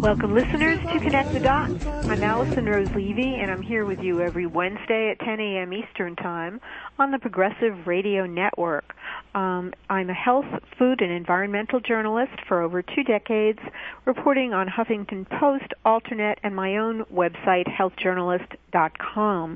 Welcome, listeners, to Connect the Dots. I'm Allison Rose Levy, and I'm here with you every Wednesday at 10 a.m. Eastern Time on the Progressive Radio Network. I'm a health, food, and environmental journalist for over 2 decades, reporting on Huffington Post, Alternate, and my own website, healthjournalist.com.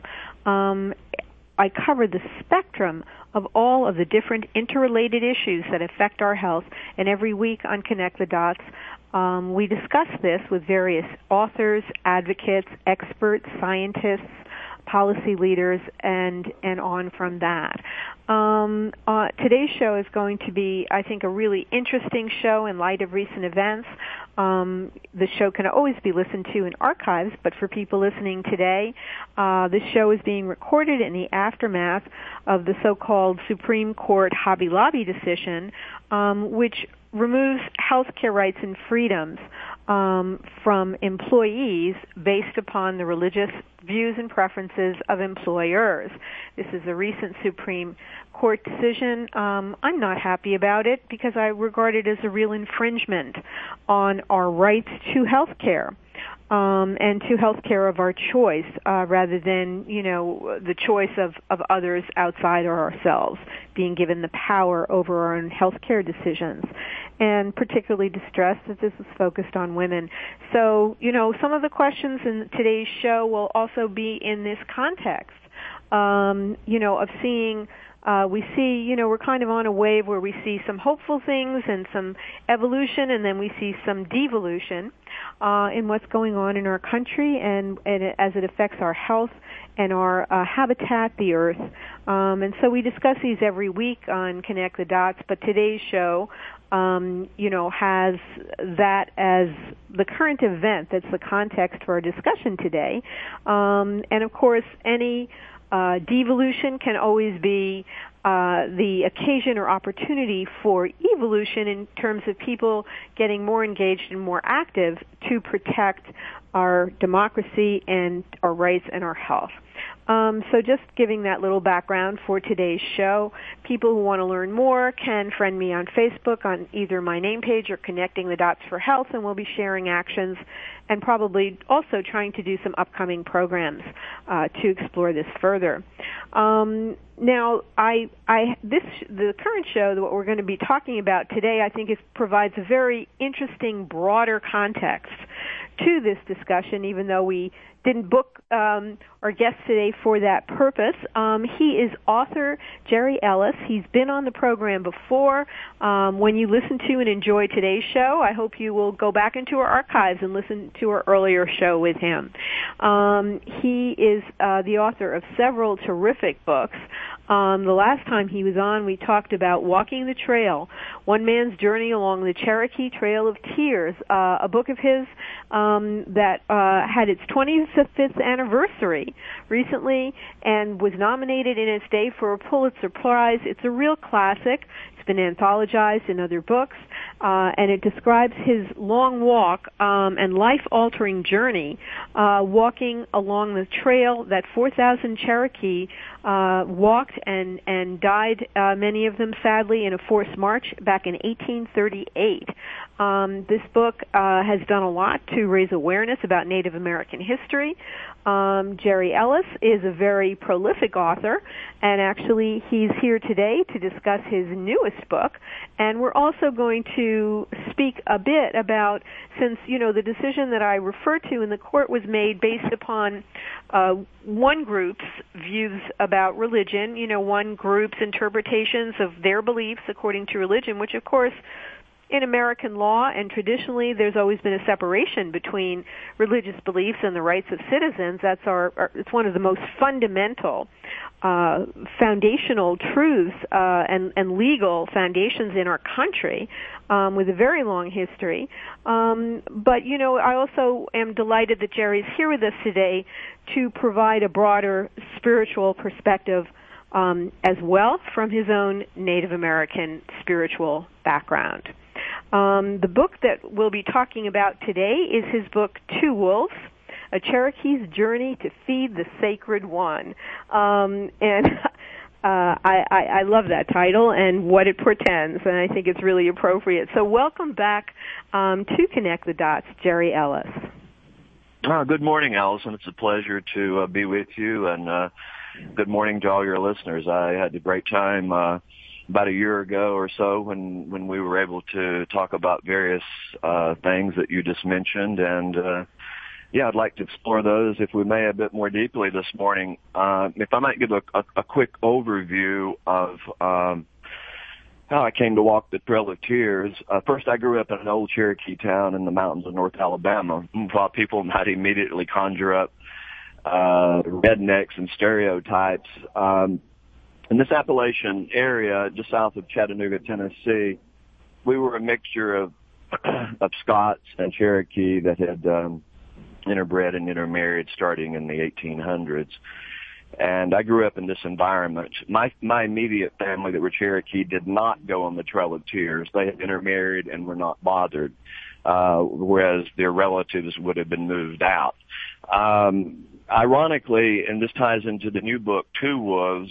I cover the spectrum of all of the different interrelated issues that affect our health, and every week on Connect the Dots, we discuss this with various authors, advocates, experts, scientists, policy leaders, and on from that. Today's show is going to be, I think, a really interesting show in light of recent events. The show can always be listened to in archives, but for people listening today, this show is being recorded in the aftermath of the so-called Supreme Court Hobby Lobby decision, which removes health care rights and freedoms from employees based upon the religious views and preferences of employers. This is a recent Supreme Court decision. I'm not happy about it because I regard it as a real infringement on our rights to health care. And to health care of our choice, rather than, the choice of others outside or ourselves, being given the power over our own health care decisions. And particularly distressed that this is focused on women. So, some of the questions in today's show will also be in this context, of seeing we see, we're kind of on a wave where we see some hopeful things and some evolution, and then we see some devolution in what's going on in our country and as it affects our health and our habitat, the earth. And so we discuss these every week on Connect the Dots, but today's show, has that as the current event that's the context for our discussion today. And of course, any devolution can always be the occasion or opportunity for evolution in terms of people getting more engaged and more active to protect our democracy and our rights and our health. So just giving that little background for today's show. People who want to learn more can friend me on Facebook on either my name page or Connecting the Dots for Health, and we'll be sharing actions and probably also trying to do some upcoming programs to explore this further. Now, the current show, what we're going to be talking about today, I think provides a very interesting, broader context to this discussion, even though we didn't book our guest today for that purpose. He is author Jerry Ellis. He's been on the program before. When you listen to and enjoy today's show, I hope you will go back into our archives and listen to our earlier show with him. He is the author of several terrific books. The last time he was on, we talked about Walking the Trail, One Man's Journey Along the Cherokee Trail of Tears, a book of his that had its 25th anniversary recently and was nominated in its day for a Pulitzer Prize. It's a real classic. It's been anthologized in other books, and it describes his long walk and life-altering journey walking along the trail that 4,000 Cherokee walked and died, many of them sadly, in a forced march back in 1838. This book has done a lot to raise awareness about Native American history. Jerry Ellis is a very prolific author, and actually he's here today to discuss his newest book. And we're also going to speak a bit about, since, the decision that I referred to in the court was made based upon one group's views about religion, one group's interpretations of their beliefs according to religion, which, of course, in American law and traditionally there's always been a separation between religious beliefs and the rights of citizens. That's it's one of the most fundamental foundational truths and legal foundations in our country, with a very long history. But I also am delighted that Jerry's here with us today to provide a broader spiritual perspective as well from his own Native American spiritual background. The book that we'll be talking about today is his book, Two Wolves, A Cherokee's Journey to Feed the Sacred One. And I love that title and what it portends, and I think it's really appropriate. So welcome back to Connect the Dots, Jerry Ellis. Good morning, Allison. It's a pleasure to be with you, and good morning to all your listeners. I had a great time about a year ago or so when we were able to talk about various things that you just mentioned, and yeah, I'd like to explore those, if we may, a bit more deeply this morning. If I might give a quick overview of how I came to walk the Trail of Tears. First, I grew up in an old Cherokee town in the mountains of North Alabama. While people might immediately conjure up rednecks and stereotypes, in this Appalachian area, just south of Chattanooga, Tennessee, we were a mixture of Scots and Cherokee that had interbred and intermarried starting in the 1800s. And I grew up in this environment. My immediate family that were Cherokee did not go on the Trail of Tears. They had intermarried and were not bothered, whereas their relatives would have been moved out. Ironically, and this ties into the new book, Two Wolves,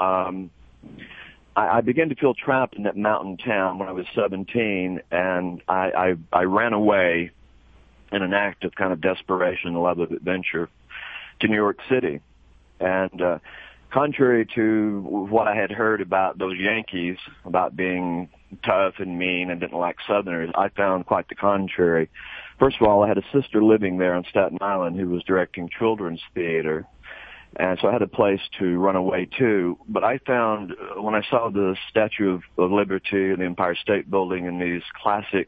I began to feel trapped in that mountain town when I was 17, and I ran away in an act of kind of desperation and love of adventure to New York City. And contrary to what I had heard about those Yankees, about being tough and mean and didn't like Southerners, I found quite the contrary. First of all, I had a sister living there on Staten Island who was directing children's theater, and so I had a place to run away to. But I found, when I saw the Statue of Liberty and the Empire State Building and these classic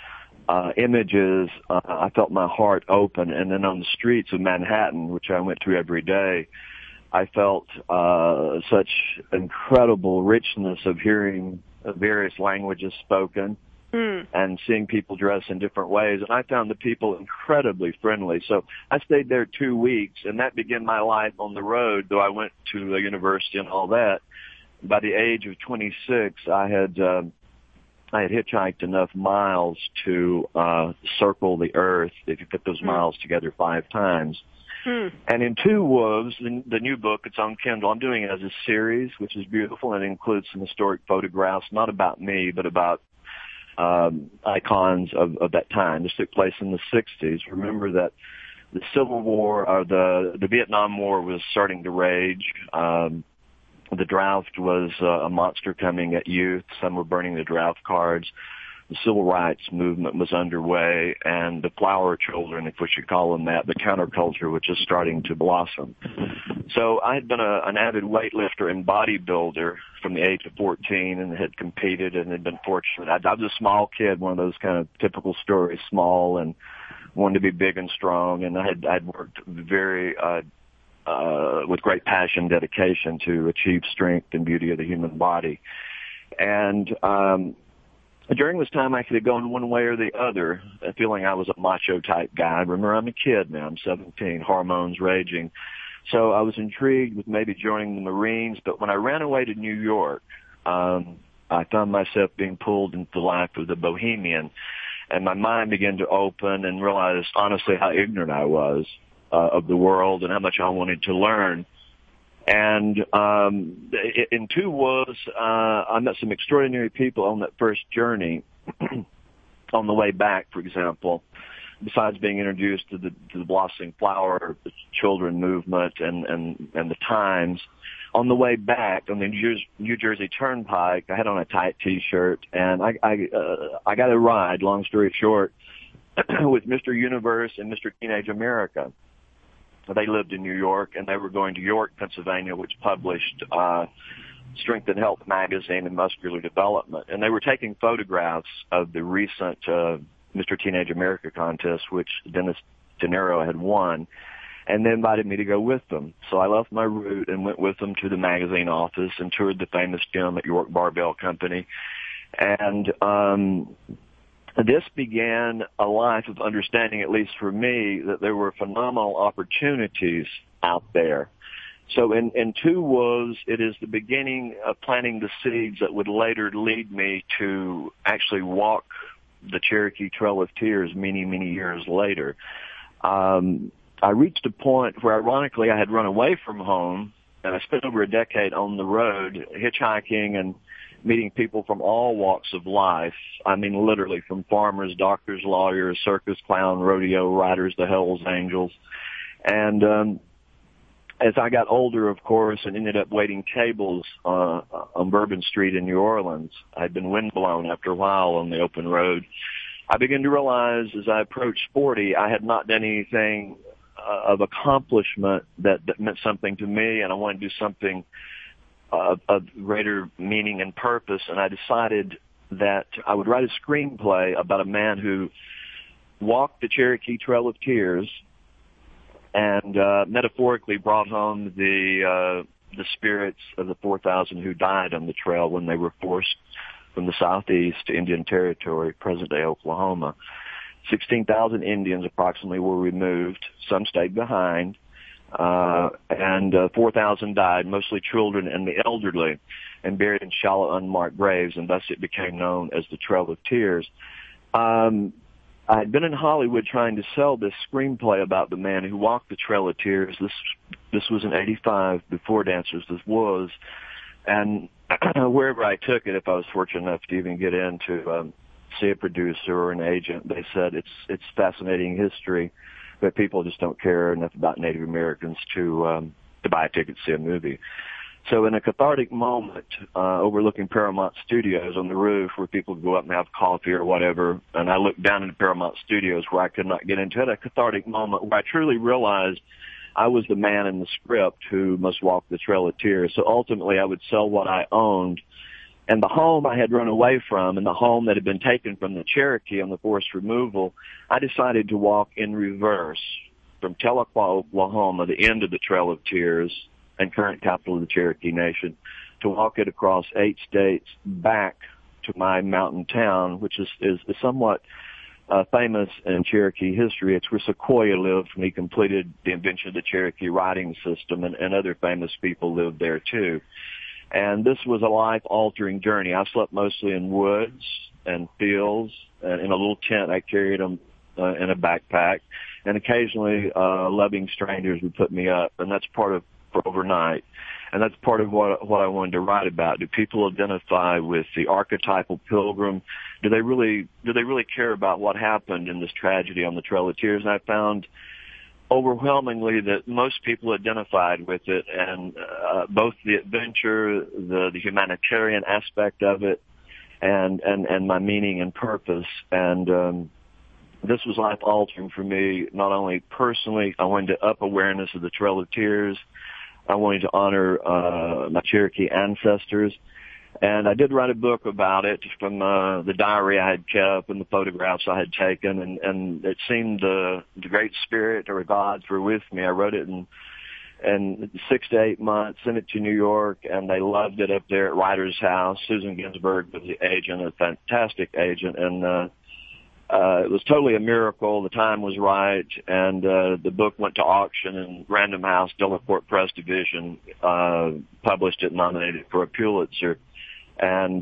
images, I felt my heart open. And then on the streets of Manhattan, which I went to every day, I felt such incredible richness of hearing various languages spoken and seeing people dress in different ways. And I found the people incredibly friendly. So I stayed there 2 weeks, and that began my life on the road, though I went to a university and all that. By the age of 26, I had hitchhiked enough miles to circle the earth, if you put those miles together 5 times. And in Two Wolves, the new book, it's on Kindle. I'm doing it as a series, which is beautiful, and it includes some historic photographs, not about me, but about icons of that time. This took place in the 60s. Remember that the Civil War, or the Vietnam War was starting to rage. The draft was a monster coming at youth. Some were burning the draft cards. The civil rights movement was underway, and the flower children, if we should call them that, the counterculture, was just starting to blossom. So I had been an avid weightlifter and bodybuilder from the age of 14, and had competed and had been fortunate. I was a small kid, one of those kind of typical stories, small and wanted to be big and strong, and I'd worked very with great passion and dedication to achieve strength and beauty of the human body. And during this time, I could have gone one way or the other, feeling I was a macho-type guy. Remember, I'm a kid now. I'm 17, hormones raging. So I was intrigued with maybe joining the Marines, but when I ran away to New York, I found myself being pulled into the life of the bohemian, and my mind began to open and realized, honestly, how ignorant I was of the world and how much I wanted to learn. And in Two Wolves, I met some extraordinary people on that first journey. On the way back, for example, besides being introduced to the blossoming flower, the children movement, and the Times, on the way back on the New Jersey Turnpike, I had on a tight T-shirt, and I got a ride. Long story short, with Mr. Universe and Mr. Teenage America. They lived in New York, and they were going to York, Pennsylvania, which published Strength and Health magazine and Muscular Development. And they were taking photographs of the recent Mr. Teenage America contest, which Dennis De Niro had won, and they invited me to go with them. So I left my route and went with them to the magazine office and toured the famous gym at York Barbell Company. And this began a life of understanding, at least for me, that there were phenomenal opportunities out there. So in Two Wolves, it is the beginning of planting the seeds that would later lead me to actually walk the Cherokee Trail of Tears many, many years later. I reached a point where, ironically, I had run away from home I spent over a decade on the road, hitchhiking and meeting people from all walks of life. I mean, literally, from farmers, doctors, lawyers, circus clown, rodeo riders, the Hells Angels. And as I got older, of course, and ended up waiting tables on Bourbon Street in New Orleans, I'd been windblown after a while on the open road. I began to realize as I approached 40, I had not done anything of accomplishment that meant something to me, and I wanted to do something of greater meaning and purpose. And I decided that I would write a screenplay about a man who walked the Cherokee Trail of Tears and metaphorically brought home the spirits of the 4,000 who died on the trail when they were forced from the southeast to Indian Territory, present-day Oklahoma. 16,000 Indians approximately were removed. Some stayed behind, and 4,000 died, mostly children and the elderly, and buried in shallow, unmarked graves, and thus it became known as the Trail of Tears. I had been in Hollywood trying to sell this screenplay about the man who walked the Trail of Tears. This was in '85, before Dancers This Was, and wherever I took it, if I was fortunate enough to even get in to see a producer or an agent, they said it's fascinating history, but people just don't care enough about Native Americans to buy a ticket to see a movie. So in a cathartic moment, overlooking Paramount Studios on the roof where people could go up and have coffee or whatever, and I looked down into Paramount Studios where I could not get into it, a cathartic moment where I truly realized I was the man in the script who must walk the Trail of Tears. So ultimately I would sell what I owned, and the home I had run away from and the home that had been taken from the Cherokee on the forced removal, I decided to walk in reverse from Tahlequah, Oklahoma, the end of the Trail of Tears and current capital of the Cherokee Nation, to walk it across 8 states back to my mountain town, which is somewhat famous in Cherokee history. It's where Sequoyah lived when he completed the invention of the Cherokee writing system, and other famous people lived there too. And this was a life-altering journey. I slept mostly in woods and fields, and in a little tent I carried them in a backpack, and occasionally loving strangers would put me up, and that's part of for overnight. And that's part of what I wanted to write about. Do people identify with the archetypal pilgrim? Do they really care about what happened in this tragedy on the Trail of Tears? And I found overwhelmingly that most people identified with it, and both the adventure, the humanitarian aspect of it, and my meaning and purpose. And this was life altering for me, not only personally. I wanted to up awareness of the Trail of Tears. I wanted to honor my Cherokee ancestors. And I did write a book about it from the diary I had kept and the photographs I had taken. And it seemed the Great Spirit or gods were with me. I wrote it in 6 to 8 months, sent it to New York, and they loved it up there at Writer's House. Susan Ginsburg was the agent, a fantastic agent. And it was totally a miracle. The time was right, and the book went to auction, and Random House, Delacorte Press Division, published it, nominated for a Pulitzer. And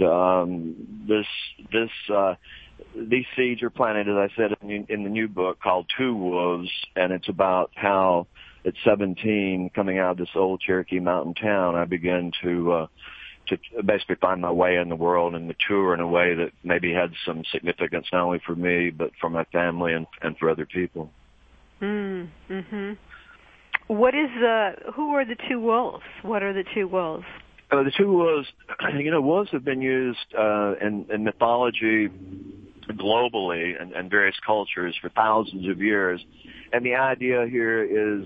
these seeds are planted, as I said, in the new book called Two Wolves, and it's about how at 17, coming out of this old Cherokee mountain town, I began to basically find my way in the world and mature in a way that maybe had some significance not only for me but for my family and for other people. Mm-hmm. Who are the two wolves? What are the two wolves? The two wolves, wolves have been used in mythology globally and various cultures for thousands of years, and the idea here is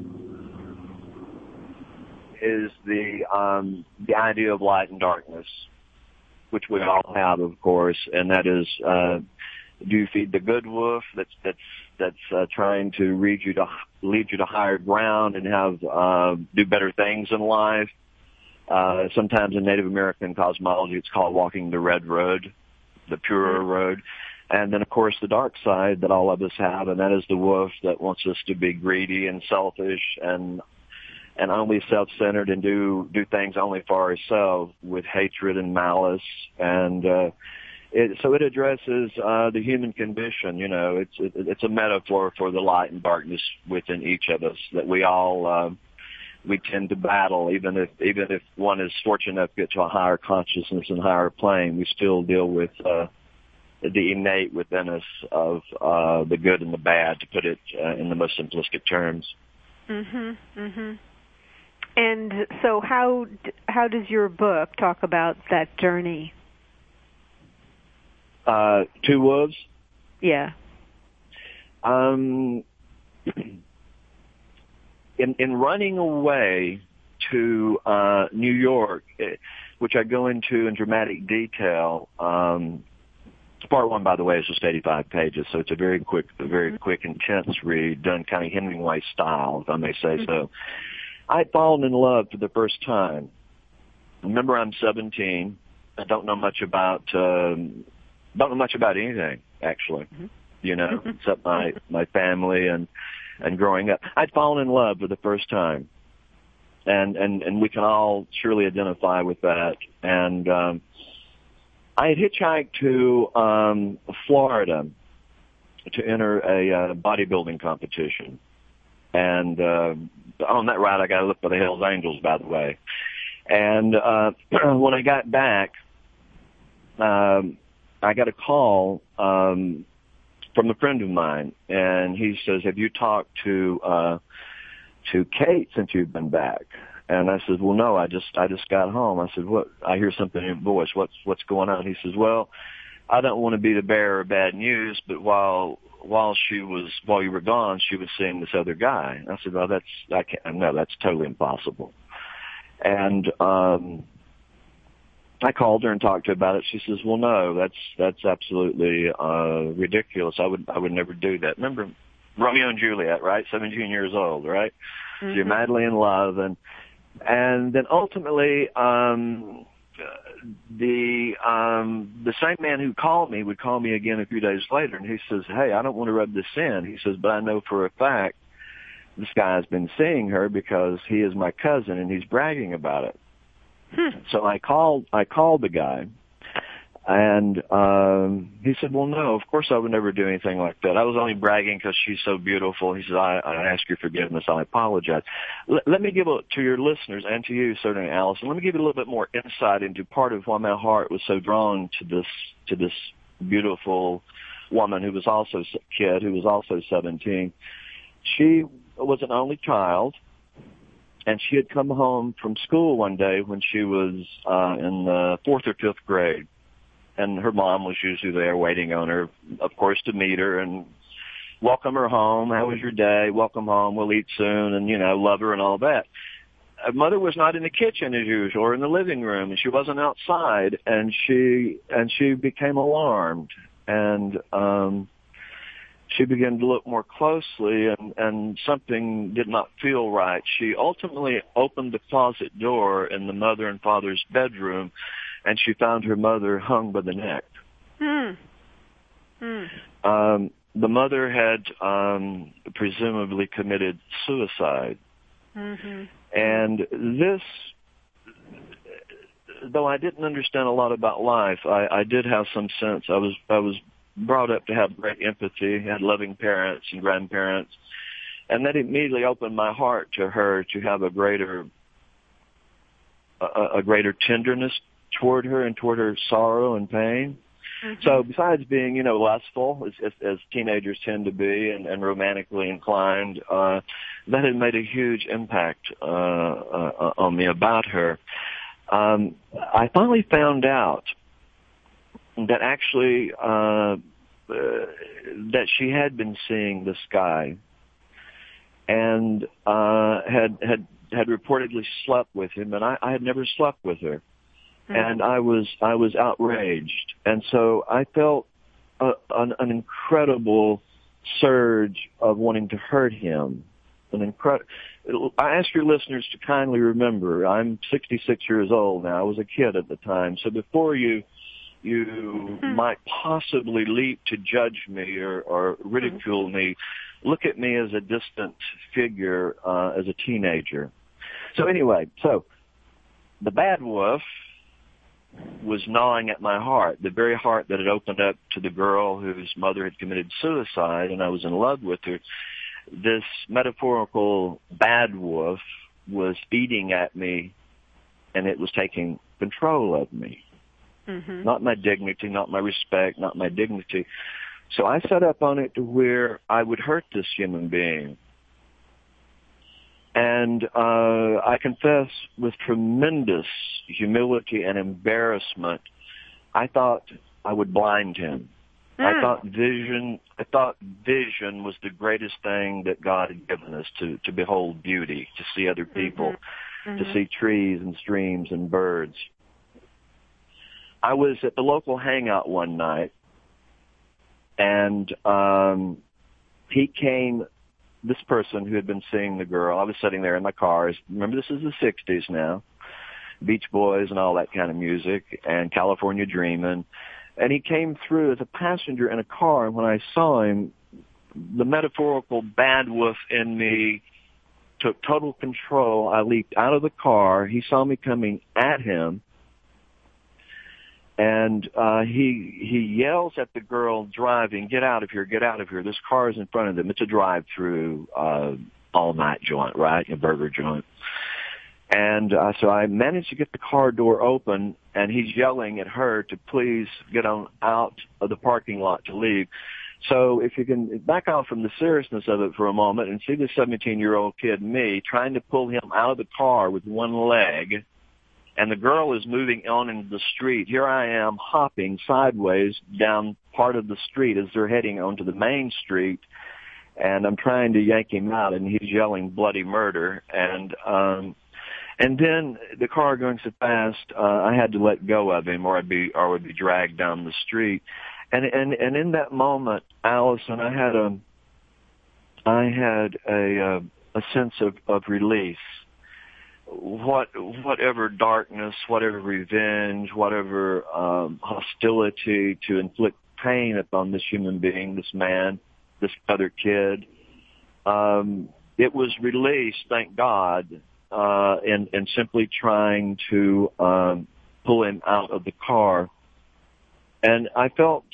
the idea of light and darkness, which we all have, of course, and that is, do you feed the good wolf that's trying to lead you to higher ground and do better things in life? Sometimes in Native American cosmology, it's called walking the red road, the purer road. And then, of course, the dark side that all of us have, and that is the wolf that wants us to be greedy and selfish and only self-centered and do things only for ourselves with hatred and malice. And so it addresses the human condition. It's a metaphor for the light and darkness within each of us, that we all we tend to battle. Even if one is fortunate enough to get to a higher consciousness and higher plane, we still deal with the innate within us of the good and the bad, to put it in the most simplistic terms. Mhm. Mhm. And so, how does your book talk about that journey? Two Wolves? Yeah. In running away to New York, which I go into in dramatic detail. Part one, by the way, is just 85 pages, so it's a very quick, intense read, done kind of Hemingway style, if I may say so. I'd fallen in love for the first time. Remember, I'm 17. I don't know much about anything, actually. Except my family and growing up. I'd fallen in love for the first time, and we can all surely identify with that. And I had hitchhiked to Florida to enter a bodybuilding competition, and on that route I got to look for the Hells Angels, by the way. And when I got back, I got a call from a friend of mine, and he says, "Have you talked to Kate since you've been back?" And I said, "Well, no, I just got home." I said, "What? I hear something in your voice. What's going on?" He says, "Well, I don't want to be the bearer of bad news, but while you were gone, she was seeing this other guy." I said, "Well, that's totally impossible." And I called her and talked to her about it. She says, "Well, no, that's absolutely ridiculous. I would never do that." Remember Romeo and Juliet, right? 17 years old, right? Mm-hmm. So you're madly in love, and then ultimately, the same man who called me would call me again a few days later, and he says, "Hey, I don't want to rub this in." He says, "But I know for a fact this guy's been seeing her because he is my cousin and he's bragging about it." So I called the guy, and he said, "Well, no, of course I would never do anything like that. I was only bragging because she's so beautiful." He said, I ask your forgiveness. I apologize. Let me give to your listeners and to you, certainly, Allison, let me give you a little bit more insight into part of why my heart was so drawn to this beautiful woman who was also a kid, who was also 17. She was an only child. And she had come home from school one day when she was in the 4th or 5th grade. And her mom was usually there waiting on her, of course, to meet her and welcome her home. "How was your day? Welcome home. We'll eat soon." And, love her and all that. Her mother was not in the kitchen as usual or in the living room, and she wasn't outside. And she became alarmed. And she began to look more closely, and something did not feel right. She ultimately opened the closet door in the mother and father's bedroom, and she found her mother hung by the neck. The mother had presumably committed suicide. Mm-hmm. And this, though I didn't understand a lot about life, I did have some sense. I was brought up to have great empathy, had loving parents and grandparents, and that immediately opened my heart to her, to have a greater tenderness toward her and toward her sorrow and pain. Mm-hmm. So besides being, lustful, as teenagers tend to be, and romantically inclined, that had made a huge impact on me about her. I finally found out that actually that she had been seeing this guy and had reportedly slept with him, and I had never slept with her. Mm-hmm. And I was outraged, and so I felt an incredible surge of wanting to hurt him. I ask your listeners to kindly remember, I'm 66 years old now. I was a kid at the time, so before you might possibly leap to judge me or ridicule me, look at me as a distant figure as a teenager. So anyway, the bad wolf was gnawing at my heart, the very heart that had opened up to the girl whose mother had committed suicide, and I was in love with her. This metaphorical bad wolf was eating at me, and it was taking control of me. Mm-hmm. Not my dignity, not my respect, not my dignity. So I set up on it to where I would hurt this human being. And I confess with tremendous humility and embarrassment, I thought I would blind him. I thought vision was the greatest thing that God had given us, to behold beauty, to see other people, to see trees and streams and birds. I was at the local hangout one night, and he came, this person who had been seeing the girl. I was sitting there in my car. Remember, this is the 60s now. Beach Boys and all that kind of music, and California Dreamin'. And he came through as a passenger in a car, and when I saw him, the metaphorical bad wolf in me took total control. I leaped out of the car. He saw me coming at him, and he yells at the girl driving, "Get out of here, get out of here. This car is in front of them." It's a drive-through all-night joint, right? A burger joint. And so I managed to get the car door open, and he's yelling at her to please get on out of the parking lot to leave. So if you can back off from the seriousness of it for a moment and see the 17-year-old kid, me, trying to pull him out of the car with one leg, and the girl is moving on into the street. Here I am hopping sideways down part of the street as they're heading onto the main street, and I'm trying to yank him out, and he's yelling bloody murder. And then the car going so fast, I had to let go of him, or I would be dragged down the street. And in that moment, Allison, I had a sense of release. Whatever darkness, whatever revenge, whatever hostility to inflict pain upon this human being, this man, this other kid, it was released, thank God. And simply trying to pull him out of the car, and I felt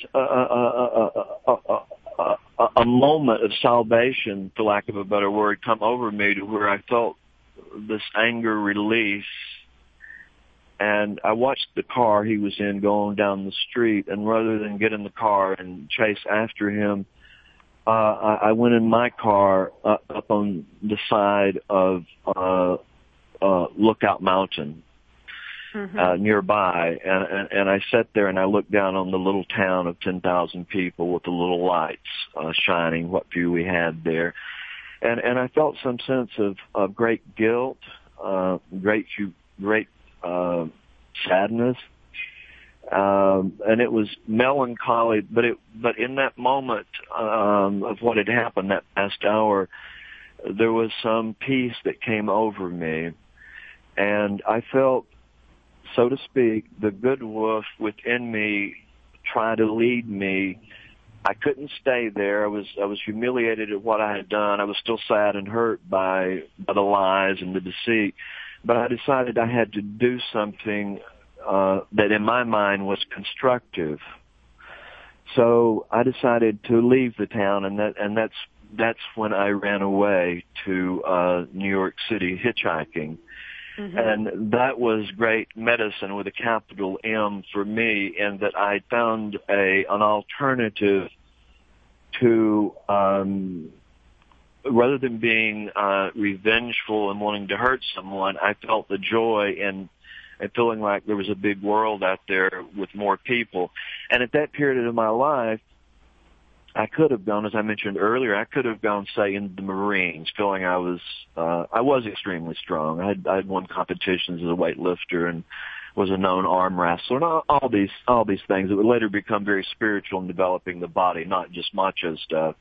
a moment of salvation, for lack of a better word, come over me, to where I felt this anger release. And I watched the car he was in going down the street, and rather than get in the car and chase after him, I went in my car up on the side of Lookout Mountain nearby, and I sat there and I looked down on the little town of 10,000 people with the little lights shining, what view we had there, and I felt some sense of great guilt, great sadness. And it was melancholy, but in that moment of what had happened that past hour, there was some peace that came over me, and I felt, so to speak, the good wolf within me try to lead me. I couldn't stay there. I was humiliated at what I had done. I was still sad and hurt by the lies and the deceit, but I decided I had to do something that in my mind was constructive. So I decided to leave the town, and that's when I ran away to New York City hitchhiking. And that was great medicine with a capital M for me, in that I found an alternative to, rather than being revengeful and wanting to hurt someone, I felt the joy and feeling like there was a big world out there with more people. And at that period of my life, I could have gone, as I mentioned earlier, I could have gone, say, in the Marines, feeling I was extremely strong. I had won competitions as a weightlifter and was a known arm wrestler, and all these things that would later become very spiritual in developing the body, not just macho stuff.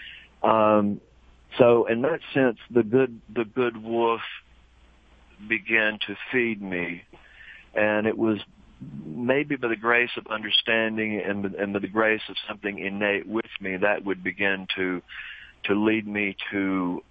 So in that sense, the good wolf began to feed me, and it was maybe by the grace of understanding and by the grace of something innate with me that would begin to lead me to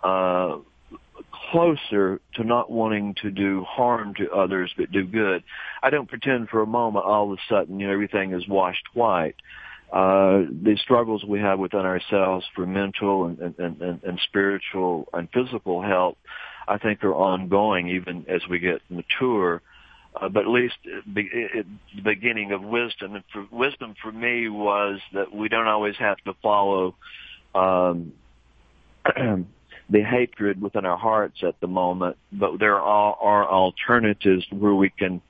closer to not wanting to do harm to others but do good. I don't pretend for a moment all of a sudden everything is washed white. The struggles we have within ourselves for mental and spiritual and physical health I think are ongoing even as we get mature. But at least the beginning of wisdom. And wisdom for me was that we don't always have to follow the hatred within our hearts at the moment, but there are alternatives where we can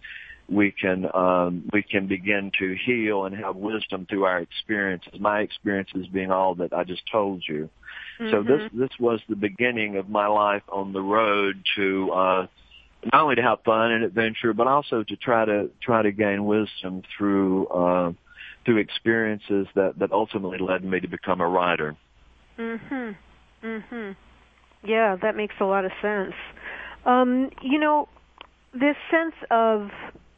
begin to heal and have wisdom through our experiences. My experiences being all that I just told you. Mm-hmm. So this was the beginning of my life on the road to not only to have fun and adventure, but also to try to gain wisdom through experiences that ultimately led me to become a writer. Mhm. Mhm. Yeah, that makes a lot of sense. This sense of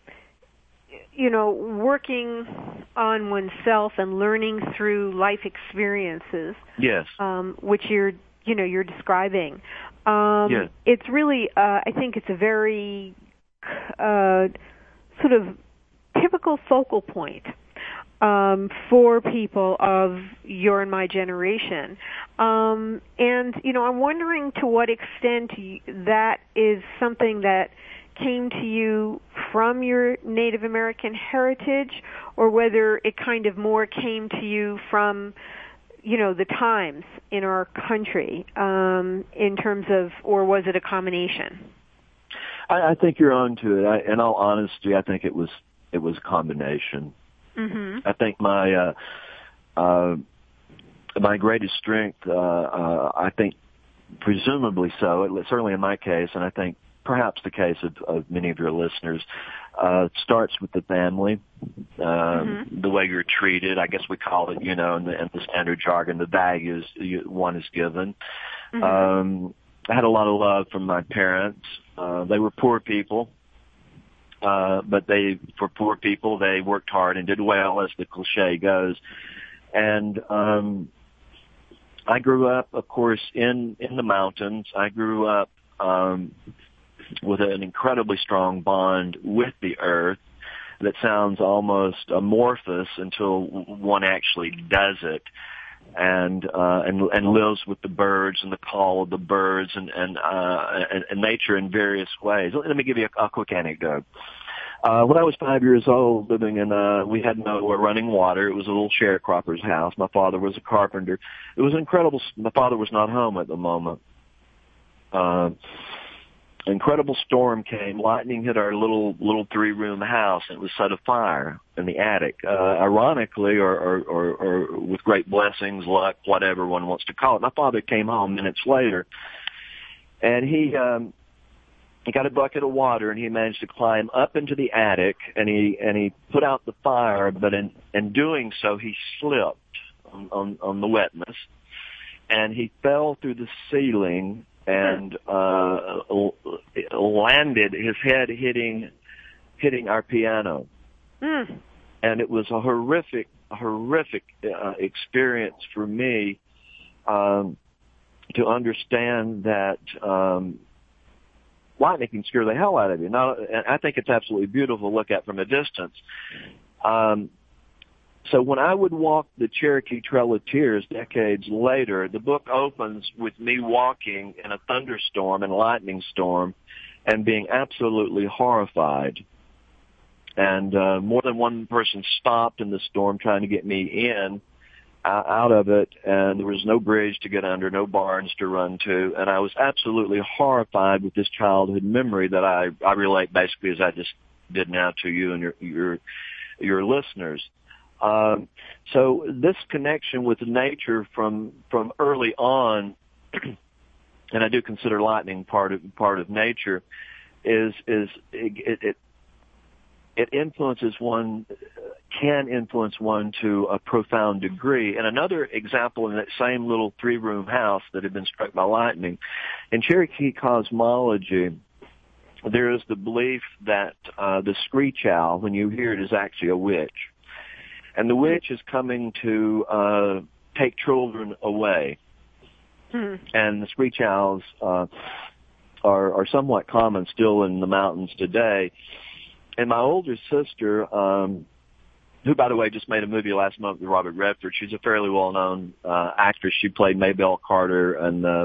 working on oneself and learning through life experiences. Yes. Which you're describing. Yes. It's really, I think it's a very sort of typical focal point for people of your and my generation. And, I'm wondering to what extent that is something that came to you from your Native American heritage, or whether it kind of more came to you from, the times in our country, in terms of, or was it a combination? I think you're on to it. In all honesty, I think it was a combination. Mm-hmm. I think my greatest strength, I think presumably so, certainly in my case, and I think perhaps the case of many of your listeners, starts with the family, the way you're treated. I guess we call it, in the standard jargon, the values one is given. Mm-hmm. I had a lot of love from my parents. They were poor people. But for poor people, they worked hard and did well, as the cliche goes. And I grew up, of course, in the mountains. I grew up with an incredibly strong bond with the earth that sounds almost amorphous until one actually does it. And lives with the birds and the call of the birds and nature in various ways. Let me give you a quick anecdote. When I was 5 years old, living we had no running water. It was a little sharecropper's house. My father was a carpenter. It was incredible. My father was not home at the moment. Incredible storm came. Lightning hit our little 3-room house, and it was set afire in the attic. Ironically, or with great blessings, luck, whatever one wants to call it, my father came home minutes later, and he got a bucket of water, and he managed to climb up into the attic, and he put out the fire. But in doing so, he slipped on the wetness, and he fell through the ceiling. And landed, his head hitting our piano. And it was a horrific experience for me to understand that lightning can scare the hell out of you. Now, I think it's absolutely beautiful to look at from a distance. So when I would walk the Cherokee Trail of Tears decades later, the book opens with me walking in a thunderstorm and lightning storm and being absolutely horrified. And more than one person stopped in the storm trying to get me out of it, and there was no bridge to get under, no barns to run to, and I was absolutely horrified with this childhood memory that I relate basically as I just did now to you and your listeners. So this connection with nature from early on, and I do consider lightning part of nature, it influences one, can influence one to a profound degree. And another example in that same little 3-room house that had been struck by lightning, in Cherokee cosmology, there is the belief that the screech owl, when you hear it, is actually a witch. And the witch is coming to take children away. And the screech owls are somewhat common still in the mountains today. And my older sister, who, by the way, just made a movie last month with Robert Redford, she's a fairly well-known actress. She played Maybelle Carter in the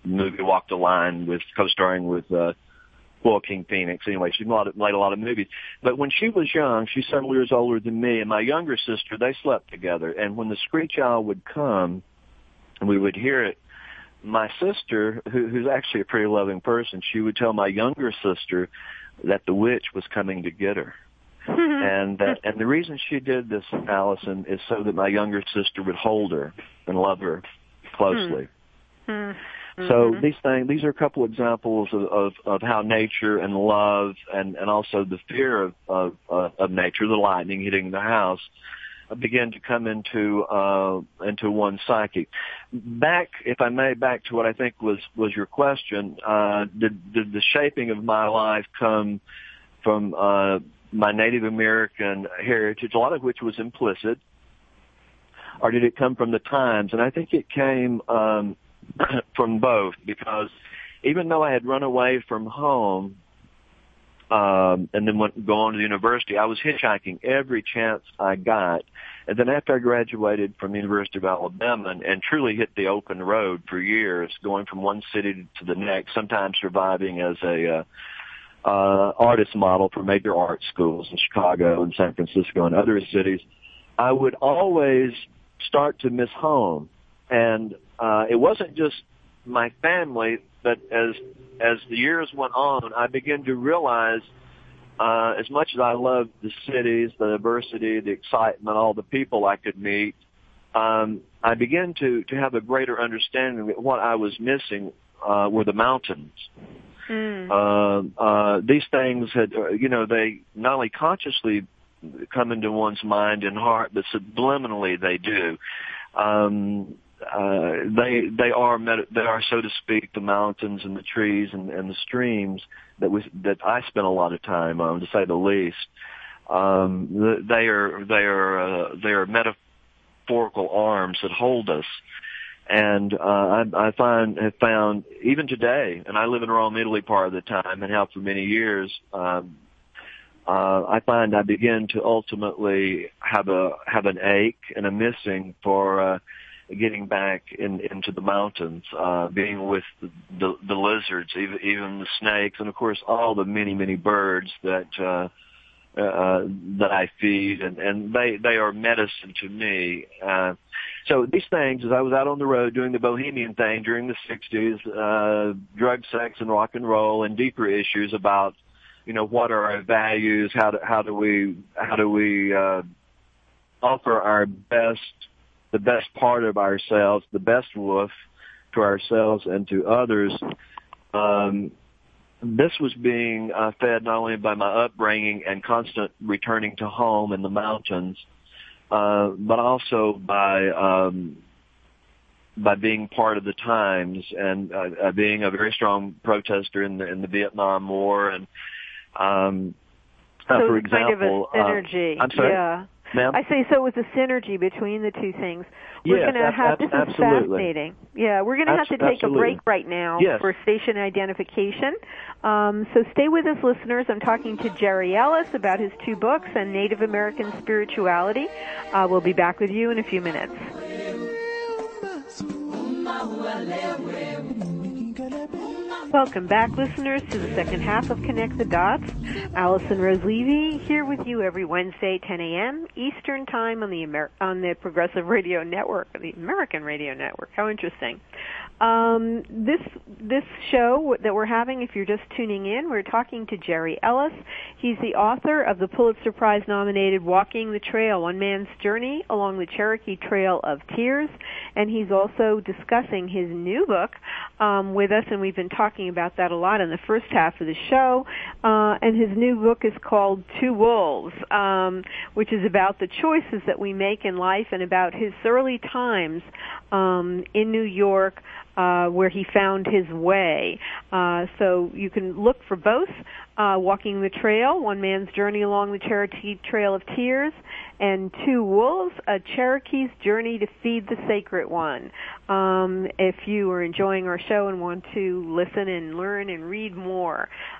movie Walk the Line with co-starring with Joaquin Phoenix. Anyway, she made a lot of movies. But when she was young, she's several years older than me, and my younger sister, they slept together. And when the screech owl would come, and we would hear it, my sister, who's actually a pretty loving person, she would tell my younger sister that the witch was coming to get her. And the reason she did this, Allison, is so that my younger sister would hold her and love her closely. So these are a couple examples of how nature and love and also the fear of nature, the lightning hitting the house, begin to come into one's psyche. Back, if I may, back to what I think was your question. Did the shaping of my life come from my Native American heritage, a lot of which was implicit, or did it come from the times? And I think it came from both, because even though I had run away from home and then go on to the university, I was hitchhiking every chance I got. And then after I graduated from the University of Alabama and truly hit the open road for years, going from one city to the next, sometimes surviving as a artist model for major art schools in Chicago and San Francisco and other cities, I would always start to miss home. And it wasn't just my family, but as the years went on, I began to realize as much as I loved the cities, the diversity, the excitement, all the people I could meet, I began to have a greater understanding that what I was missing were the mountains. These things had, they not only consciously come into one's mind and heart, but subliminally they do. They are, so to speak, the mountains and the trees and the streams that I spent a lot of time on, to say the least. They are metaphorical arms that hold us. And I have found even today, and I live in Rome, Italy part of the time, and have for many years. I find I begin to ultimately have an ache and a missing for getting back into the mountains, being with the lizards, even the snakes, and of course all the many birds that I feed, and they are medicine to me. So these things, as I was out on the road doing the bohemian thing during the 60s, drug, sex, and rock and roll, and deeper issues about, what are our values, how do we offer the best part of ourselves, the best wolf to ourselves and to others. This was being fed not only by my upbringing and constant returning to home in the mountains, but also by being part of the times and being a very strong protester in the Vietnam War. And so for example, kind of a synergy. I'm sorry, yeah. Ma'am? I say so. It was a synergy between the two things. We're going to have this is fascinating. Yeah, we're going to have to take a break right now for station identification. So stay with us, listeners. I'm talking to Jerry Ellis about his 2 books and Native American spirituality. We'll be back with you in a few minutes. Welcome back, listeners, to the second half of Connect the Dots. Allison Rose Levy here with you every Wednesday, 10 a.m. Eastern Time on the Progressive Radio Network, the American Radio Network. How interesting. This show that we're having, if you're just tuning in, we're talking to Jerry Ellis. He's the author of the Pulitzer Prize-nominated Walking the Trail, One Man's Journey Along the Cherokee Trail of Tears, and he's also discussing his new book with us, and we've been talking about that a lot in the first half of the show. And his new book is called Two Wolves, which is about the choices that we make in life and about his early times in New York, where he found his way. So you can look for both, Walking the Trail, One Man's Journey Along the Cherokee Trail of Tears, and Two Wolves, A Cherokee's Journey to Feed the Sacred One. If you are enjoying our show and want to listen and learn and read more.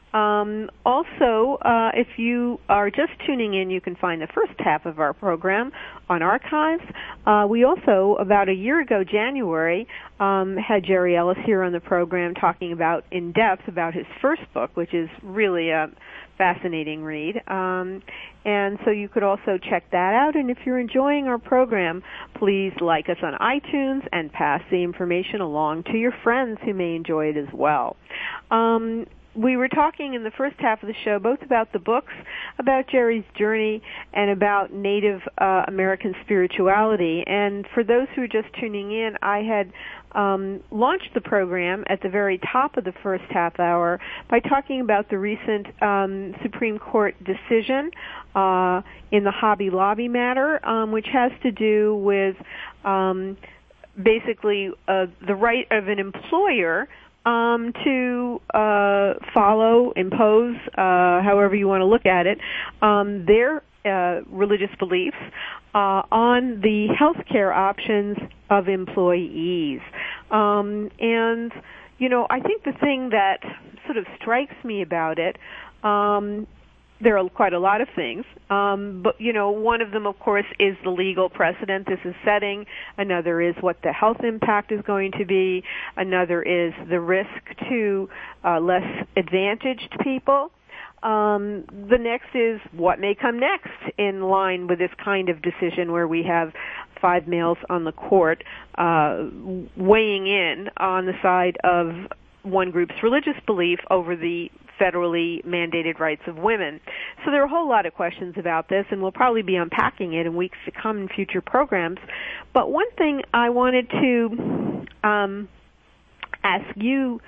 Also, if you are just tuning in, you can find the first half of our program on archives. We also, about a year ago, January, had Jerry Ellis here on the program talking about in depth about his first book, which is really a fascinating read. And so you could also check that out. And if you're enjoying our program, please like us on iTunes and pass the information along to your friends who may enjoy it as well. We were talking in the first half of the show both about the books, about Jerry's journey, and about Native American spirituality. And for those who are just tuning in, I had launched the program at the very top of the first half hour by talking about the recent Supreme Court decision in the Hobby Lobby matter, which has to do with basically the right of an employer to follow, impose, however you want to look at it, their religious beliefs on the health care options of employees. And, you know, I think the thing that sort of strikes me about it, there are quite a lot of things, but, you know, one of them, of course, is the legal precedent this is setting. Another is what the health impact is going to be. Another is the risk to less advantaged people. The next is what may come next in line with this kind of decision where we have 5 males on the court weighing in on the side of one group's religious belief over the federally mandated rights of women. So there are a whole lot of questions about this, and we'll probably be unpacking it in weeks to come in future programs. But one thing I wanted to ask you,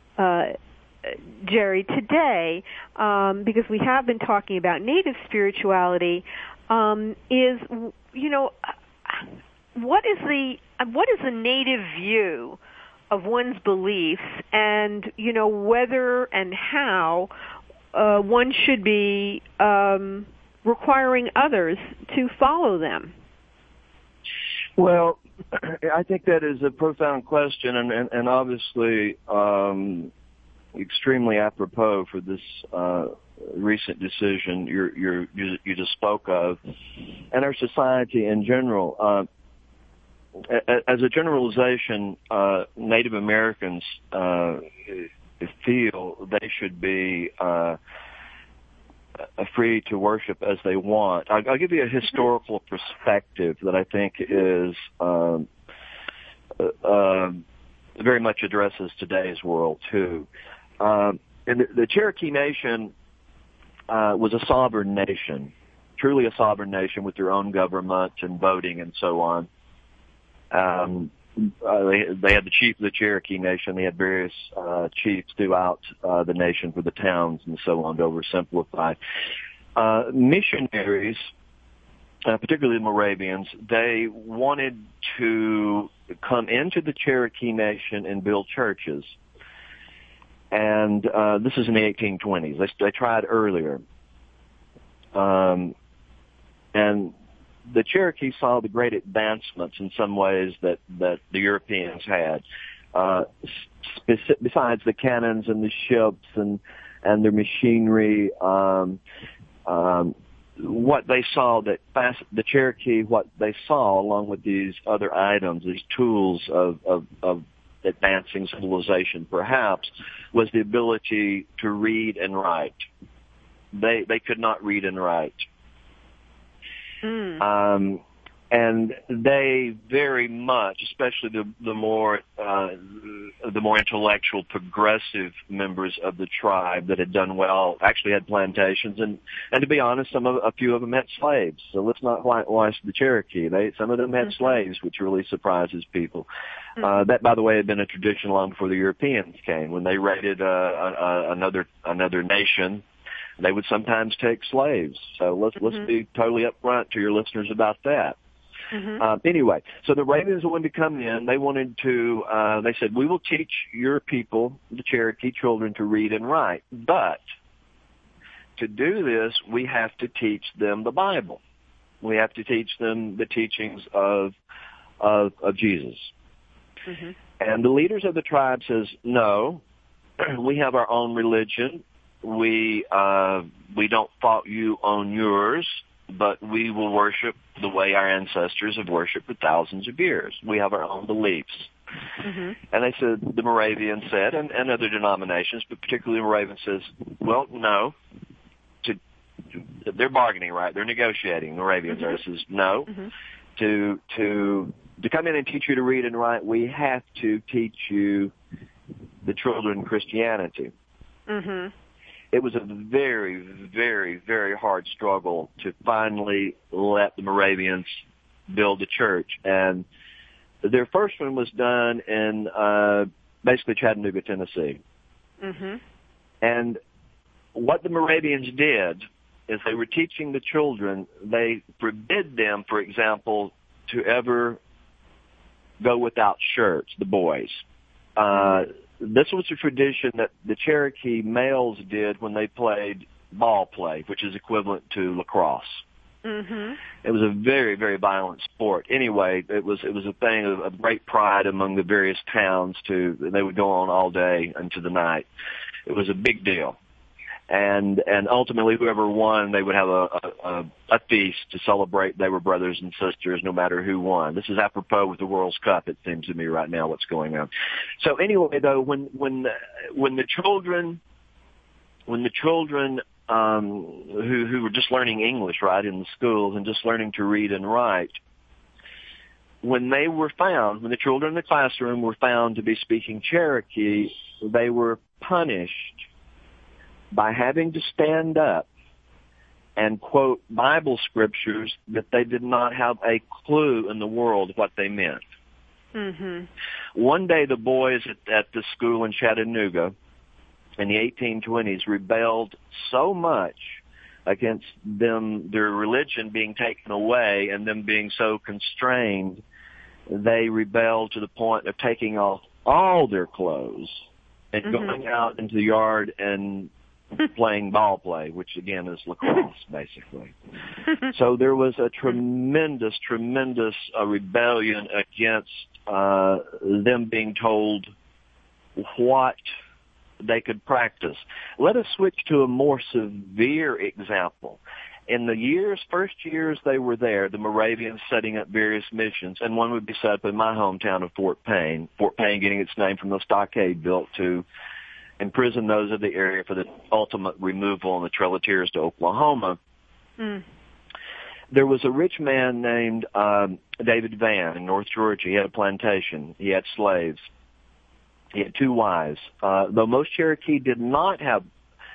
Jerry, today, because we have been talking about Native spirituality, is, you know, what is the Native view of one's beliefs, and, you know, whether and how one should be requiring others to follow them? Well, I think that is a profound question, and obviously extremely apropos for this recent decision you just spoke of, and our society in general. As a generalization, Native Americans feel they should be free to worship as they want. I'll give you a historical perspective that I think is very much addresses today's world too. And the Cherokee Nation was a sovereign nation, truly a sovereign nation with their own government and voting and so on. They had the chief of the Cherokee Nation. They had various chiefs throughout the nation for the towns and so on, to oversimplify. Missionaries, particularly the Moravians, they wanted to come into the Cherokee Nation and build churches. And this is in the 1820s. They tried earlier. And the Cherokee saw the great advancements in some ways that the Europeans had. Besides the cannons and the ships and their machinery, what they saw the Cherokee, what they saw along with these other items, these tools of advancing civilization perhaps, was the ability to read and write. They could not read and write. And they very much, especially the more intellectual, progressive members of the tribe that had done well, actually had plantations, and to be honest, a few of them had slaves. So let's not whitewash the Cherokee. Some of them had slaves, which really surprises people. That, by the way, had been a tradition long before the Europeans came. When they raided another nation, they would sometimes take slaves. So let's be totally upfront to your listeners about that. Anyway, so the Ravens wanted to come in. They wanted to, they said, we will teach your people, the Cherokee children, to read and write. But to do this, we have to teach them the Bible. We have to teach them the teachings of Jesus. And the leaders of the tribe says, no, we have our own religion. we don't fault you on yours, but we will worship the way our ancestors have worshipped for thousands of years. We have our own beliefs. Mm-hmm. And they said, the Moravians said, and other denominations, but particularly the Moravian says, well, no. They're bargaining, right? They're negotiating. The Moravians are. Says, no. Mm-hmm. To come in and teach you to read and write, we have to teach you the children Christianity. Mm-hmm. It was a very, very, very hard struggle to finally let the Moravians build a church. And their first one was done in basically Chattanooga, Tennessee. Mm-hmm. And what the Moravians did is they were teaching the children, they forbid them, for example, to ever go without shirts, the boys. This was a tradition that the Cherokee males did when they played ball play, which is equivalent to lacrosse. Mm-hmm. It was a very, very violent sport. Anyway, it was a thing of great pride among the various towns. They would go on all day into the night. It was a big deal. And ultimately, whoever won, they would have a feast to celebrate they were brothers and sisters, no matter who won. This is apropos with the World's Cup, it seems to me right now, what's going on. So anyway, though, when the children who were just learning English, right, in the schools and just learning to read and write, when the children in the classroom were found to be speaking Cherokee, they were punished by having to stand up and quote Bible scriptures that they did not have a clue in the world what they meant. Mm-hmm. One day the boys at the school in Chattanooga in the 1820s rebelled so much against their religion being taken away and them being so constrained, they rebelled to the point of taking off all their clothes and going out into the yard and playing ball play, which again is lacrosse, basically. So there was a tremendous rebellion against them being told what they could practice. Let us switch to a more severe example. In the first years they were there, the Moravians setting up various missions, and one would be set up in my hometown of Fort Payne getting its name from the stockade built to imprison those of the area for the ultimate removal and the Trail of Tears to Oklahoma. Mm. There was a rich man named David Vann in North Georgia. He had a plantation. He had slaves. He had 2 wives. Though most Cherokee did not have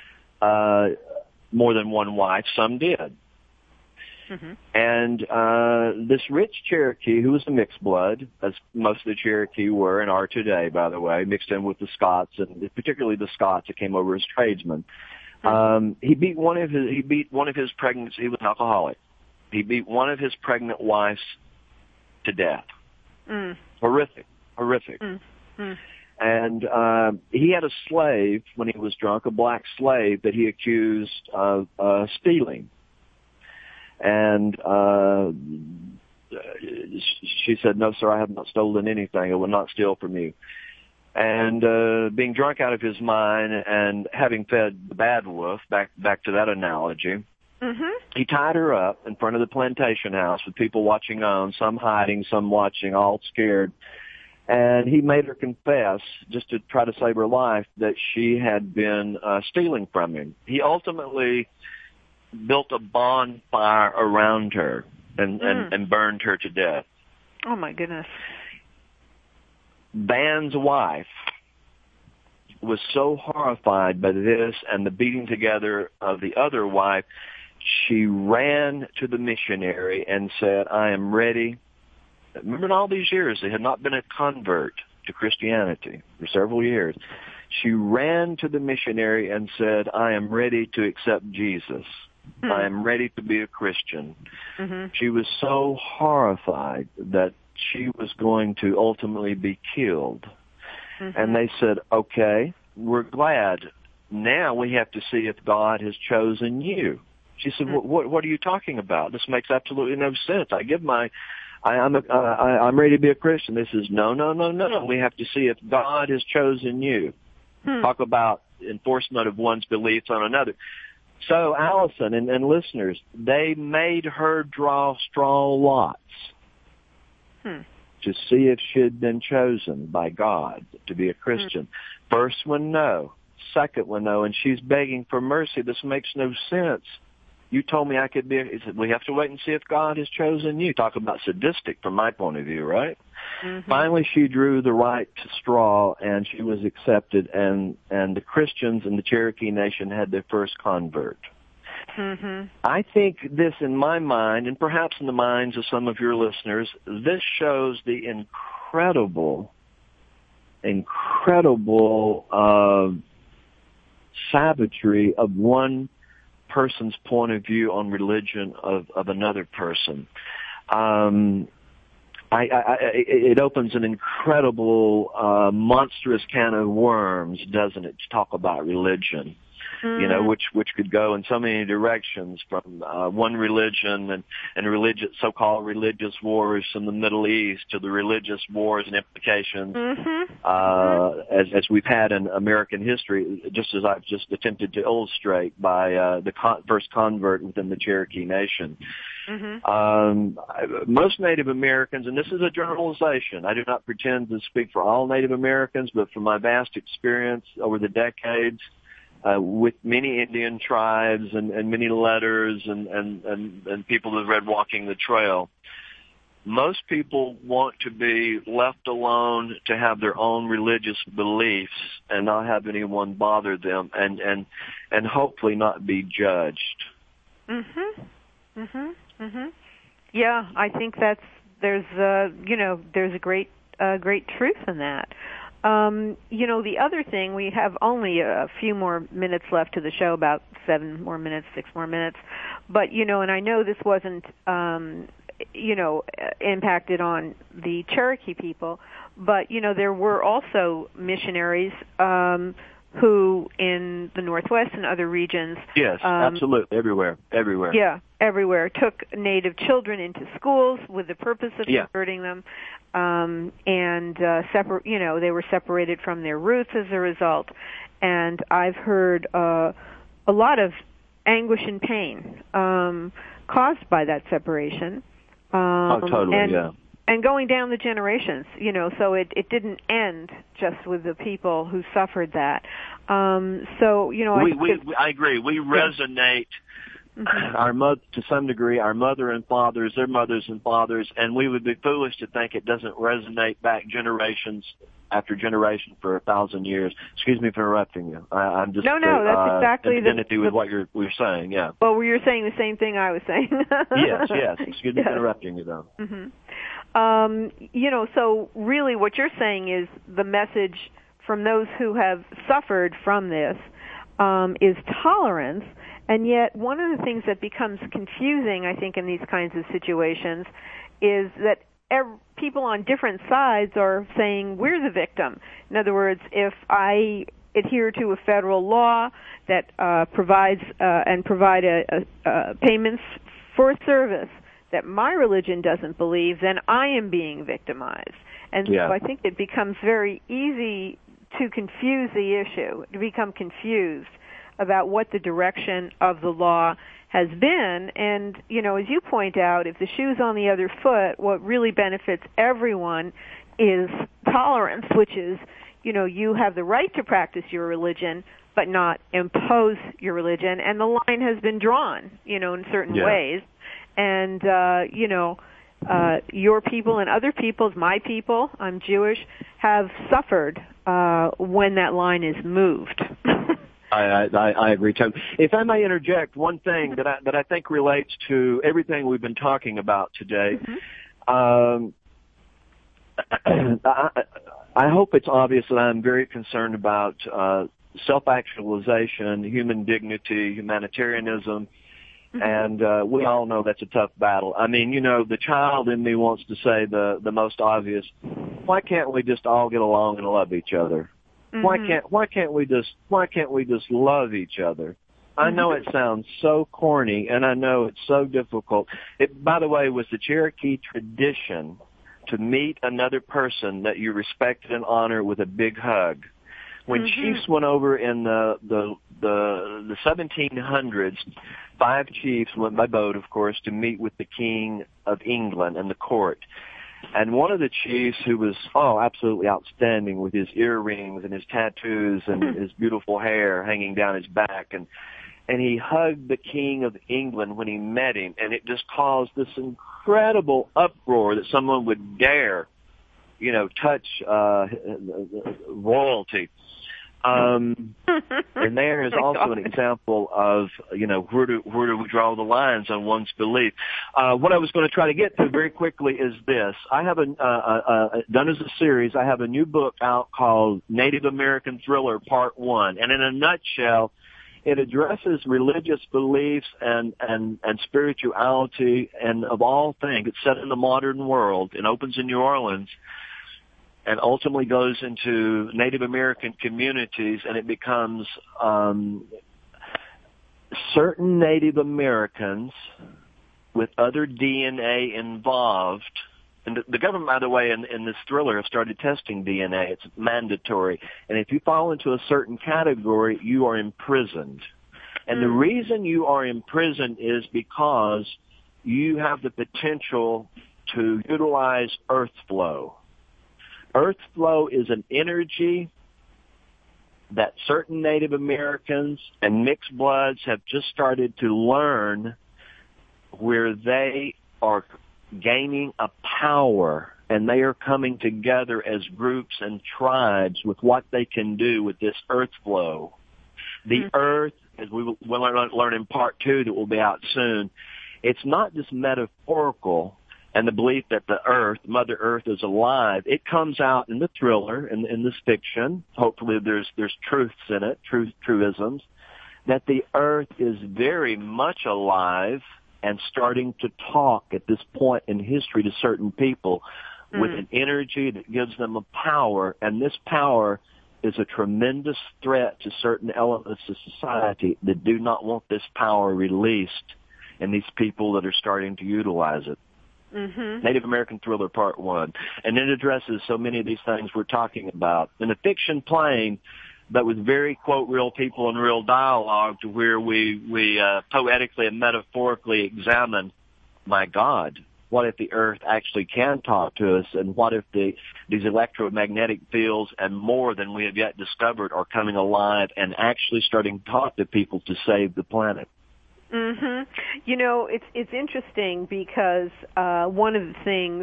more than 1 wife, some did. Mm-hmm. And this rich Cherokee, who was a mixed blood, as most of the Cherokee were and are today, by the way, mixed in with the Scots, and particularly the Scots that came over as tradesmen. Mm-hmm. He beat one of his pregnant. He was an alcoholic. He beat one of his pregnant wives to death. Mm. Horrific. Mm. Mm. And he had a slave when he was drunk, a black slave that he accused of stealing. And she said, "No, sir, I have not stolen anything. I will not steal from you." And being drunk out of his mind and having fed the bad wolf, back to that analogy, he tied her up in front of the plantation house with people watching on, some hiding, some watching, all scared. And he made her confess, just to try to save her life, that she had been stealing from him. He ultimately built a bonfire around her and burned her to death. Oh, my goodness. Vann's wife was so horrified by this and the beating together of the other wife, she ran to the missionary and said, "I am ready." Remember, in all these years, they had not been a convert to Christianity for several years. She ran to the missionary and said, "I am ready to accept Jesus. I am ready to be a Christian." Mm-hmm. She was so horrified that she was going to ultimately be killed. Mm-hmm. And they said, "Okay, we're glad. Now we have to see if God has chosen you." She said, what are you talking about? This makes absolutely no sense. I'm ready to be a Christian. This is no. We have to see if God has chosen you. Talk about enforcement of one's beliefs on another. So, Allison and listeners, they made her draw straw lots to see if she had been chosen by God to be a Christian. First one, no. Second one, no. And she's begging for mercy. This makes no sense. You told me I could be. He said, we have to wait and see if God has chosen you. Talk about sadistic from my point of view, right? Finally, she drew the right straw, and she was accepted, and the Christians in the Cherokee Nation had their first convert. I think this, in my mind, and perhaps in the minds of some of your listeners, this shows the incredible savagery of one person's point of view on religion of another person. It opens an incredible, monstrous can of worms, doesn't it, to talk about religion? You know, which could go in so many directions, from one religion and so-called religious wars from the Middle East to the religious wars and implications as we've had in American history, just as I've just attempted to illustrate by the first convert within the Cherokee Nation. Most Native Americans, and this is a generalization, I do not pretend to speak for all Native Americans, but from my vast experience over the decades, with many Indian tribes and many letters and people who've read Walking the Trail, most people want to be left alone to have their own religious beliefs and not have anyone bother them and hopefully not be judged. Yeah, I think there's a great truth in that. The other thing, we have only a few more minutes left to the show, about 6 more minutes, but, and I know this wasn't, impacted on the Cherokee people, but, there were also missionaries, who in the Northwest and other regions. Yes, absolutely, everywhere. Yeah, everywhere. Took Native children into schools with the purpose of converting them, and they were separated from their roots as a result. And I've heard a lot of anguish and pain caused by that separation. Totally. And going down the generations, so it didn't end just with the people who suffered that. I agree. We resonate to some degree, our mother and fathers, their mothers and fathers, and we would be foolish to think it doesn't resonate back generations after generation for 1,000 years. Excuse me for interrupting you. I'm just that's exactly in identity with what you're saying. Yeah. Well, you're saying the same thing I was saying. Yes. Excuse me for interrupting you, though. So really, what you're saying is the message from those who have suffered from this is tolerance. And yet, one of the things that becomes confusing, I think, in these kinds of situations is that people on different sides are saying, we're the victim. In other words, if I adhere to a federal law that provide payments for service that my religion doesn't believe, then I am being victimized. And so I think it becomes very easy to confuse the issue, to become confused about what the direction of the law has been. And, as you point out, if the shoe's on the other foot, what really benefits everyone is tolerance, which is, you have the right to practice your religion, but not impose your religion. And the line has been drawn, in certain ways. And, your people and other people's, my people, I'm Jewish, have suffered when that line is moved. I agree, Tom. If I may interject, one thing that I think relates to everything we've been talking about today, I hope it's obvious that I'm very concerned about self-actualization, human dignity, humanitarianism, and we all know that's a tough battle. I mean, the child in me wants to say the most obvious. Why can't we just all get along and love each other? Why can't we just love each other? I know it sounds so corny, and I know it's so difficult. It, by the way, was the Cherokee tradition to meet another person that you respected and honored with a big hug. When chiefs went over in the 1700s, 5 chiefs went by boat, of course, to meet with the King of England and the court. And one of the chiefs, who was absolutely outstanding with his earrings and his tattoos and his beautiful hair hanging down his back, and he hugged the King of England when he met him, and it just caused this incredible uproar that someone would dare, touch royalty. And there is also an example of, where do we draw the lines on one's belief. What I was going to try to get to very quickly is this. I have done as a series, I have a new book out called Native American Thriller Part 1. And in a nutshell, it addresses religious beliefs and spirituality, and of all things, it's set in the modern world and opens in New Orleans, and ultimately goes into Native American communities, and it becomes certain Native Americans with other DNA involved. And the government, by the way, in this thriller have started testing DNA. It's mandatory. And if you fall into a certain category, you are imprisoned. And the reason you are imprisoned is because you have the potential to utilize earth flow. Earth flow is an energy that certain Native Americans and mixed bloods have just started to learn, where they are gaining a power, and they are coming together as groups and tribes with what they can do with this earth flow. The earth, as we will learn in part 2 that will be out soon, it's not just metaphorical, and the belief that the earth, Mother Earth, is alive. It comes out in the thriller, in this fiction. Hopefully there's truths in it, truisms, that the earth is very much alive and starting to talk at this point in history to certain people with an energy that gives them a power, and this power is a tremendous threat to certain elements of society that do not want this power released, and these people that are starting to utilize it. Native American Thriller Part 1. And it addresses so many of these things we're talking about in a fiction plane, but with very, quote, real people and real dialogue, to where we poetically and metaphorically examine, my God, what if the earth actually can talk to us, and what if these electromagnetic fields and more than we have yet discovered are coming alive and actually starting to talk to people to save the planet. It's interesting because one of the things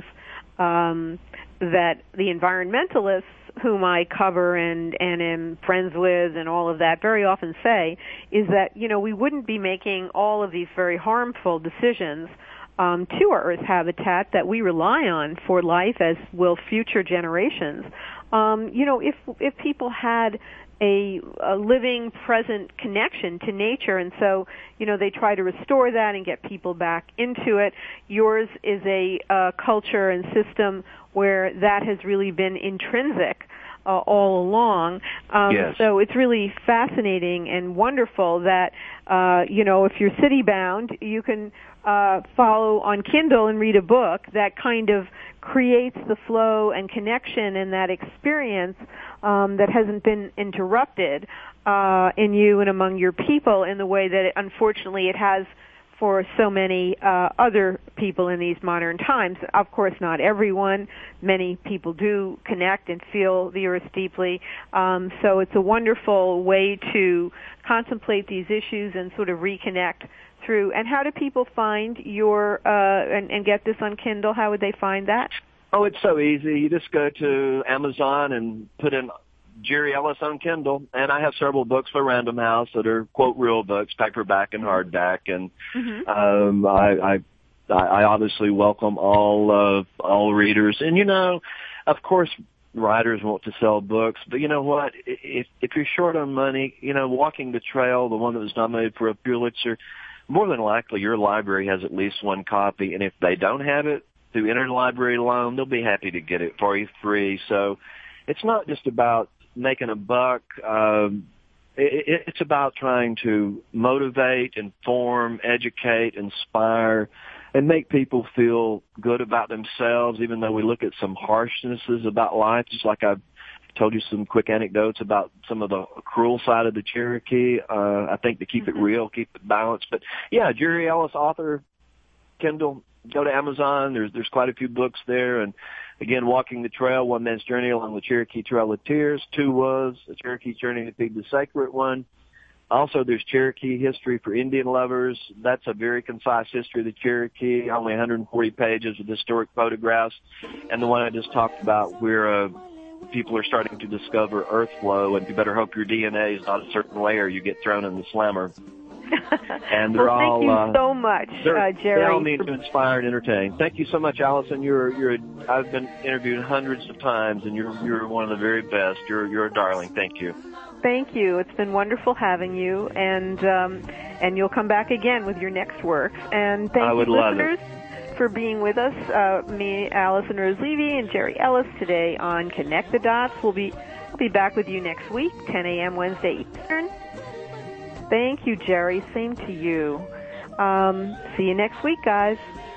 that the environmentalists whom I cover and am friends with and all of that very often say is that, we wouldn't be making all of these very harmful decisions to our Earth habitat that we rely on for life, as will future generations. If people had a living, present connection to nature, and so they try to restore that and get people back into it. Yours is a culture and system where that has really been intrinsic all along. Yes. So it's really fascinating and wonderful that if you're city bound, you can follow on Kindle and read a book that kind of creates the flow and connection and that experience that hasn't been interrupted in you and among your people in the way that, unfortunately, it has for so many other people in these modern times. Of course, not everyone. Many people do connect and feel the earth deeply. So it's a wonderful way to contemplate these issues and sort of reconnect through. And how do people find your and get this on Kindle? How would they find that? Oh, it's so easy. You just go to Amazon and put in Jerry Ellis on Kindle, and I have several books for Random House that are, quote, real books, paperback and hardback, and I obviously welcome all readers. And of course, writers want to sell books, but you know what? If you're short on money, Walking the Trail, the one that was nominated for a Pulitzer, more than likely your library has at least one copy, and if they don't have it through interlibrary loan, they'll be happy to get it for you free. So it's not just about making a buck. It's about trying to motivate, inform, educate, inspire, and make people feel good about themselves, even though we look at some harshnesses about life, just like I've told you some quick anecdotes about some of the cruel side of the Cherokee. I think to keep it real, keep it balanced. But yeah, Jerry Ellis, author, Kindle. Go to Amazon. There's quite a few books there. And again, Walking the Trail, One Man's Journey Along the Cherokee Trail of Tears. 2 was A Cherokee's Journey to Feed the Sacred One. Also, there's Cherokee History for Indian Lovers. That's a very concise history of the Cherokee, only 140 pages with historic photographs. And the one I just talked about where people are starting to discover earth flow, and you better hope your DNA is not a certain way or you get thrown in the slammer. And they're well, thank you so much, Jerry. They all mean to inspire and entertain. Thank you so much, Allison. I've been interviewed hundreds of times, and you're one of the very best. You're a darling. Thank you. Thank you. It's been wonderful having you, and you'll come back again with your next works. And thank you, listeners, for being with us. Me, Allison Rose Levy, and Jerry Ellis today on Connect the Dots. We'll be back with you next week, 10 a.m. Wednesday Eastern. Thank you, Jerry. Same to you. See you next week, guys.